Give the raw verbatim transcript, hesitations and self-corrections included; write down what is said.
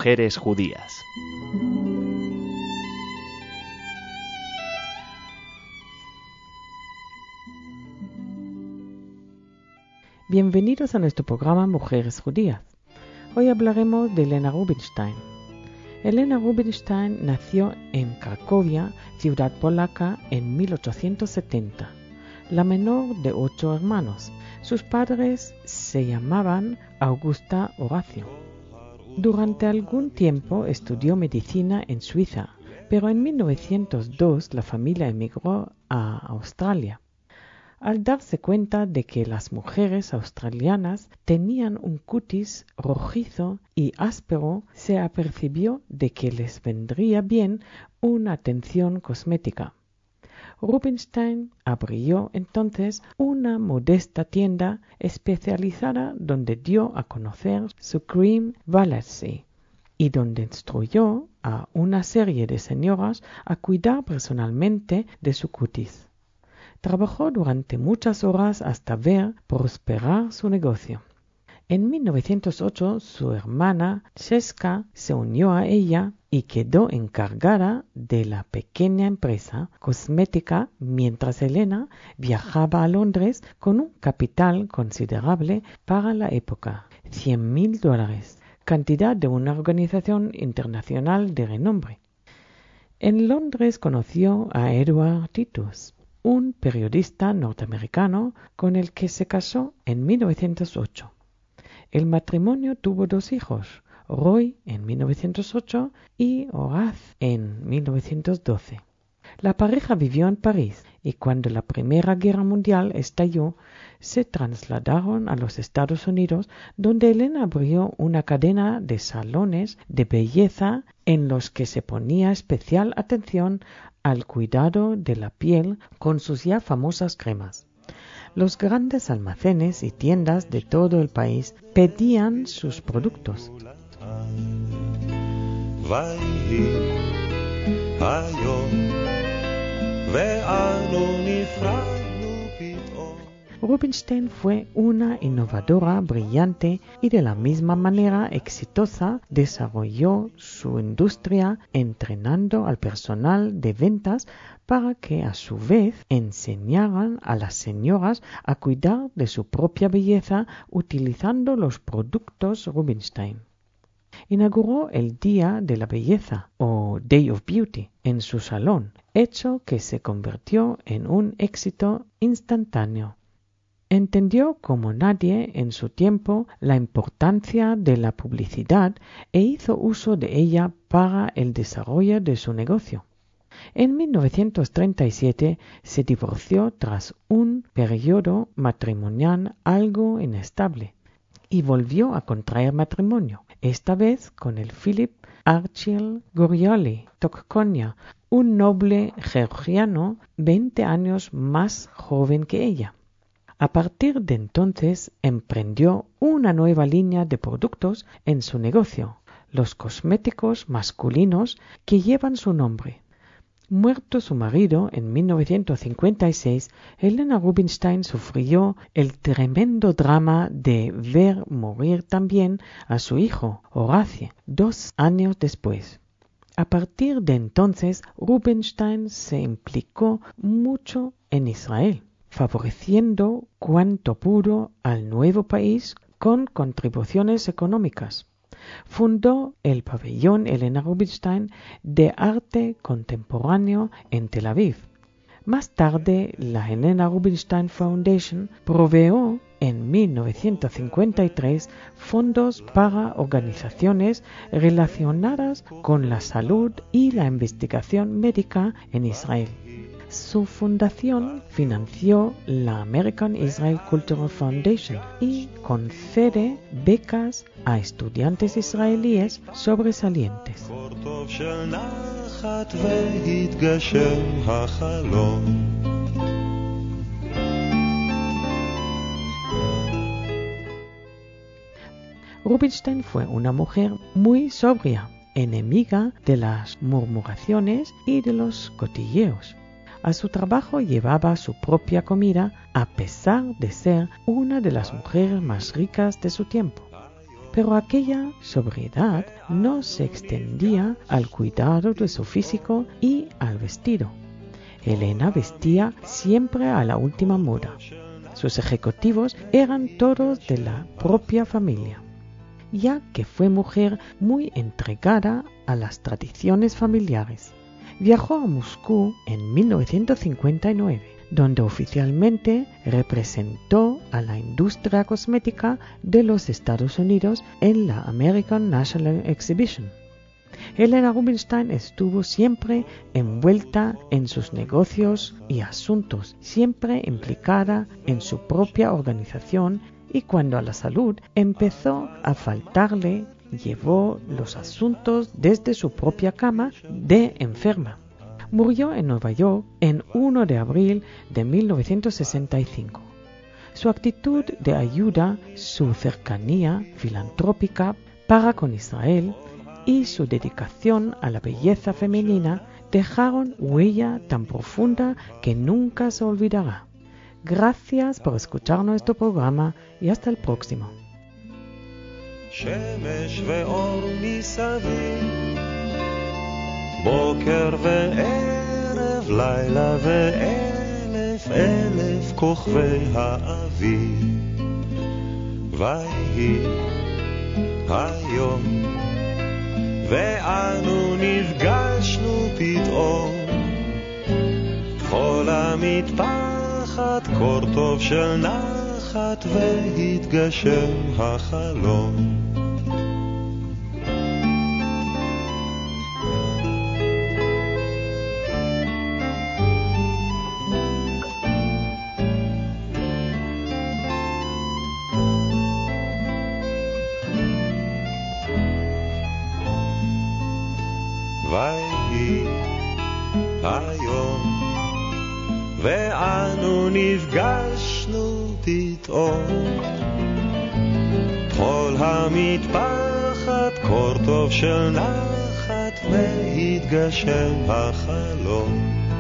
Mujeres Judías. Bienvenidos a nuestro programa Mujeres Judías. Hoy hablaremos de Elena Rubinstein. Elena Rubinstein nació en Cracovia, ciudad polaca, en mil ochocientos setenta, la menor de ocho hermanos. Sus padres se llamaban Augusta Horacio. Durante algún tiempo estudió medicina en Suiza, pero en mil novecientos dos la familia emigró a Australia. Al darse cuenta de que las mujeres australianas tenían un cutis rojizo y áspero, se apercibió de que les vendría bien una atención cosmética. Rubinstein abrió entonces una modesta tienda especializada donde dio a conocer su Cream Valerie y donde instruyó a una serie de señoras a cuidar personalmente de su cutis. Trabajó durante muchas horas hasta ver prosperar su negocio. En mil novecientos ocho su hermana Czeska se unió a ella y quedó encargada de la pequeña empresa cosmética mientras Elena viajaba a Londres con un capital considerable para la época, cien mil dólares, cantidad de una organización internacional de renombre. En Londres conoció a Edward Titus, un periodista norteamericano con el que se casó en mil novecientos ocho. El matrimonio tuvo dos hijos, Roy en mil novecientos ocho y Horace en mil novecientos doce. La pareja vivió en París y cuando la Primera Guerra Mundial estalló, se trasladaron a los Estados Unidos, donde Elena abrió una cadena de salones de belleza en los que se ponía especial atención al cuidado de la piel con sus ya famosas cremas. Los grandes almacenes y tiendas de todo el país pedían sus productos. Rubinstein fue una innovadora brillante y de la misma manera exitosa desarrolló su industria entrenando al personal de ventas para que a su vez enseñaran a las señoras a cuidar de su propia belleza utilizando los productos Rubinstein. Inauguró el Día de la Belleza o Day of Beauty en su salón, hecho que se convirtió en un éxito instantáneo. Entendió como nadie en su tiempo la importancia de la publicidad e hizo uso de ella para el desarrollo de su negocio. En mil novecientos treinta y siete se divorció tras un periodo matrimonial algo inestable y volvió a contraer matrimonio, esta vez con el Philip Archil Gorioli Tokkonia, un noble georgiano veinte años más joven que ella. A partir de entonces emprendió una nueva línea de productos en su negocio, los cosméticos masculinos que llevan su nombre. Muerto su marido en mil novecientos cincuenta y seis, Elena Rubinstein sufrió el tremendo drama de ver morir también a su hijo, Horace, dos años después. A partir de entonces, Rubinstein se implicó mucho en Israel, favoreciendo cuanto pudo al nuevo país con contribuciones económicas. Fundó el pabellón Elena Rubinstein de arte contemporáneo en Tel Aviv. Más tarde, la Elena Rubinstein Foundation proveyó en mil novecientos cincuenta y tres fondos para organizaciones relacionadas con la salud y la investigación médica en Israel. Su fundación financió la American Israel Cultural Foundation y concede becas a estudiantes israelíes sobresalientes. Rubinstein fue una mujer muy sobria, enemiga de las murmuraciones y de los cotilleos. A su trabajo llevaba su propia comida a pesar de ser una de las mujeres más ricas de su tiempo. Pero aquella sobriedad no se extendía al cuidado de su físico y al vestido. Elena vestía siempre a la última moda. Sus ejecutivos eran todos de la propia familia, ya que fue mujer muy entregada a las tradiciones familiares. Viajó a Moscú en mil novecientos cincuenta y nueve, donde oficialmente representó a la industria cosmética de los Estados Unidos en la American National Exhibition. Helena Rubinstein estuvo siempre envuelta en sus negocios y asuntos, siempre implicada en su propia organización, y cuando a la salud empezó a faltarle, llevó los asuntos desde su propia cama de enferma. Murió en Nueva York en primero de abril de mil novecientos sesenta y cinco. Su actitud de ayuda, su cercanía filantrópica para con Israel y su dedicación a la belleza femenina dejaron huella tan profunda que nunca se olvidará. Gracias por escuchar nuestro programa y hasta el próximo. שמש ואור מסביב, בוקר וערב, לילה ואלף אלף כוכבי האביב. ויהי היום ואנו נפגשנו פתאום, כל המטפחת קור טוב של נחת והתגשם החלום. ויהי היום ואנו נפגשנו פתאום, כל המטפחת קור טוב של נחת והתגשם החלום.